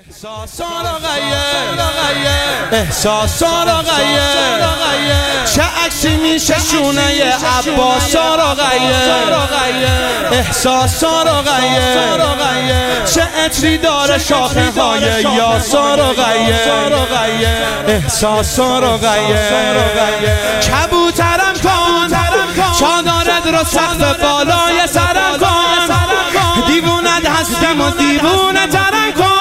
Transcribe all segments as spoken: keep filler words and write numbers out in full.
احساسان غیر احساسان غیر چه عکسی میشه شونه عباسان غیر احساسان غیر چه عطری داره شاخه های یاسان غیر احساسان غیر کبوترم کن چادرت رو سقف بالای سرم کن دیوونت هستم و دیوونه ترم کن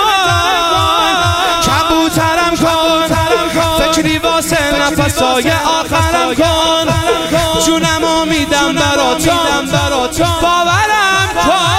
کبوترم کن فکری واسه نفسای آخرم کن جونمو میدم براتون باورم کن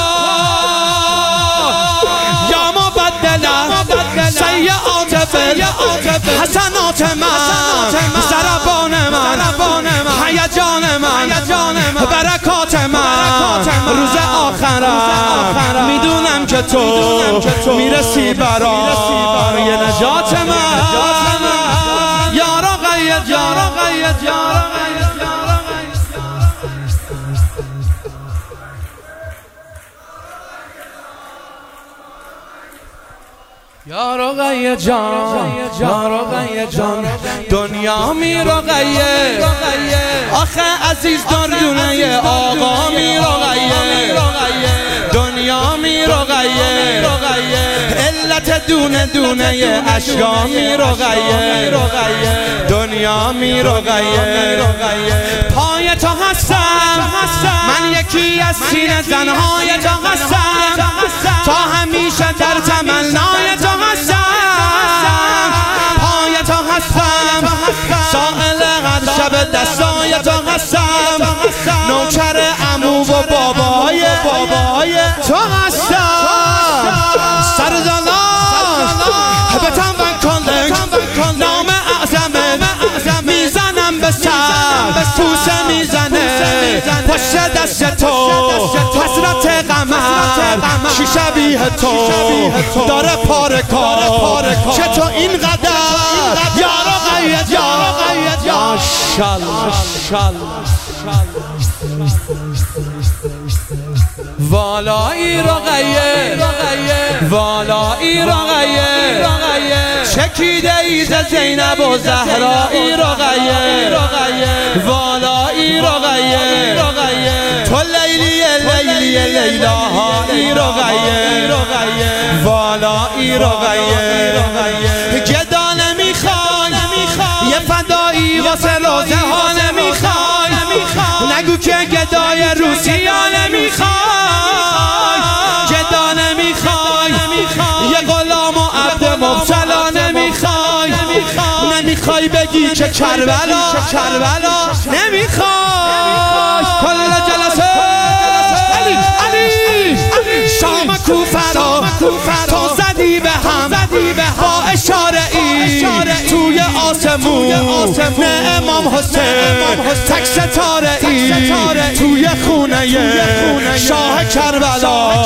یا مبدل سیئات حسنات من ضربان من هیجان من برکات من روز آخرم میدونم که تو میرسی برای نجات من یارا قید یارا قید یارا یارا غیر جان یارا غیر جان دنیا میرا غیر آخه عزیز دردونه آقا میرا غیر دنیا میرا غیر علت دونه دونه اشیا میرا غیر دنیا میرا غیر پای تو هستم من یکی از سینه زنهای تو هستم تا همیشه در تمنای تو هستم پای تو هستم سائل هر شب دستای تو هستم نوکر عمو و بابای بابای تو هستم سرزنان به تنبن کن نام اعظمه میزنم به سر پوسه میزنه پشت دست تو حسرت قمر چی شبیه تو داره پاره کار که تو اینقدر یارا قید یارا قید ماشالله والایی را غیر والایی را غیر چکیده ایز زینب و زهرایی را غیر والایی را غیر تو لیلی لیلی لیلاهایی را غیر والایی را غیر گدا نمیخوای یه فدایی واسه روزه ها نمیخوای نگو که گدای روسیا نمیخوای گدا نمیخوای یه غلام و عبد مبتلا نمیخوای نمیخوای بگی که کربلا کربلا نمیخوای کل جلسه علی علی شام کوفه تو زدی به هم با اشاره ای توی آسمون نه امام حسین تک ستاره ای توی خونه شاه کربلا